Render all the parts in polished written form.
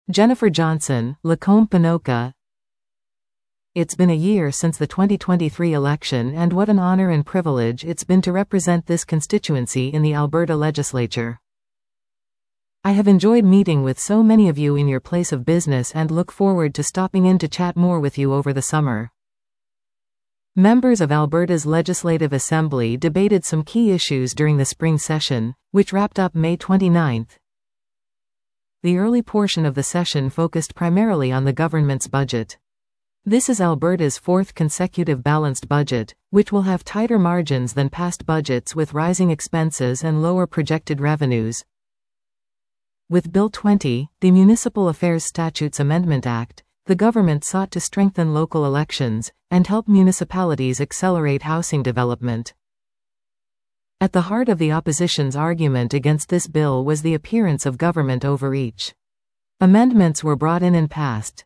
Jennifer Johnson, Lacombe Ponoka. It's been a year since the 2023 election, and what an honor and privilege it's been to represent this constituency in the Alberta Legislature. I have enjoyed meeting with so many of you in your place of business and look forward to stopping in to chat more with you over the summer. Members of Alberta's Legislative Assembly debated some key issues during the spring session, which wrapped up May 29. The early portion of the session focused primarily on the government's budget. This is Alberta's fourth consecutive balanced budget, which will have tighter margins than past budgets with rising expenses and lower projected revenues. With Bill 20, the Municipal Affairs Statutes Amendment Act, the government sought to strengthen local elections and help municipalities accelerate housing development. At the heart of the opposition's argument against this bill was the appearance of government overreach. Amendments were brought in and passed.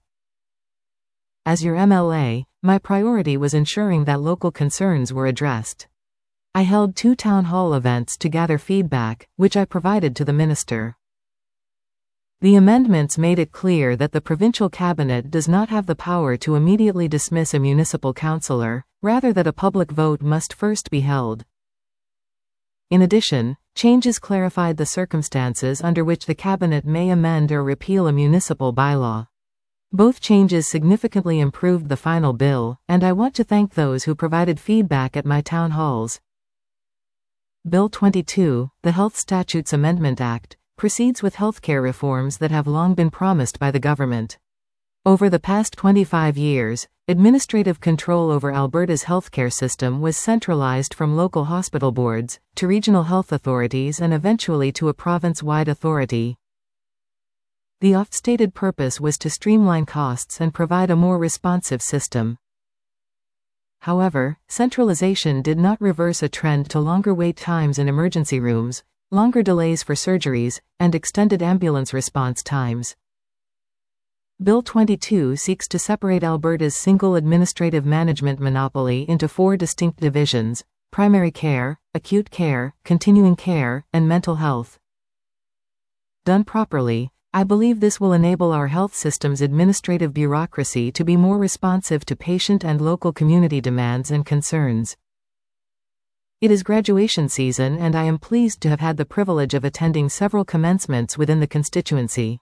As your MLA, my priority was ensuring that local concerns were addressed. I held 2 town hall events to gather feedback, which I provided to the minister. The amendments made it clear that the provincial cabinet does not have the power to immediately dismiss a municipal councillor, rather that a public vote must first be held. In addition, changes clarified the circumstances under which the cabinet may amend or repeal a municipal bylaw. Both changes significantly improved the final bill, and I want to thank those who provided feedback at my town halls. Bill 22, the Health Statutes Amendment Act, proceeds with healthcare reforms that have long been promised by the government. Over the past 25 years, administrative control over Alberta's healthcare system was centralized from local hospital boards, to regional health authorities and eventually to a province-wide authority. The oft-stated purpose was to streamline costs and provide a more responsive system. However, centralization did not reverse a trend to longer wait times in emergency rooms, longer delays for surgeries, and extended ambulance response times. Bill 22 seeks to separate Alberta's single administrative management monopoly into 4 distinct divisions: primary care, acute care, continuing care, and mental health. Done properly, I believe this will enable our health system's administrative bureaucracy to be more responsive to patient and local community demands and concerns. It is graduation season, and I am pleased to have had the privilege of attending several commencements within the constituency.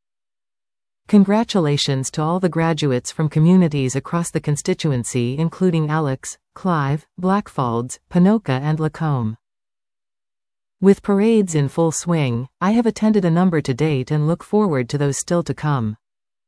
Congratulations to all the graduates from communities across the constituency, including Alex, Clive, Blackfalds, Ponoka and Lacombe. With parades in full swing, I have attended a number to date and look forward to those still to come.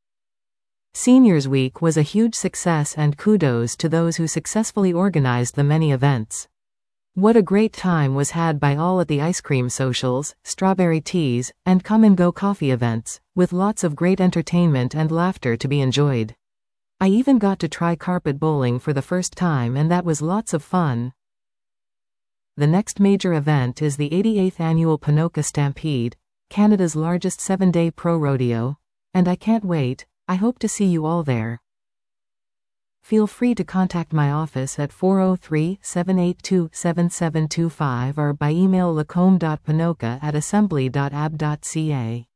Seniors Week was a huge success, and kudos to those who successfully organized the many events. What a great time was had by all at the ice cream socials, strawberry teas, and come-and-go coffee events, with lots of great entertainment and laughter to be enjoyed. I even got to try carpet bowling for the first time, and that was lots of fun. The next major event is the 88th Annual Ponoka Stampede, Canada's largest 7-day pro rodeo, and I can't wait. I hope to see you all there. Feel free to contact my office at 403-782-7725 or by email lacombe.ponoka@assembly.ab.ca.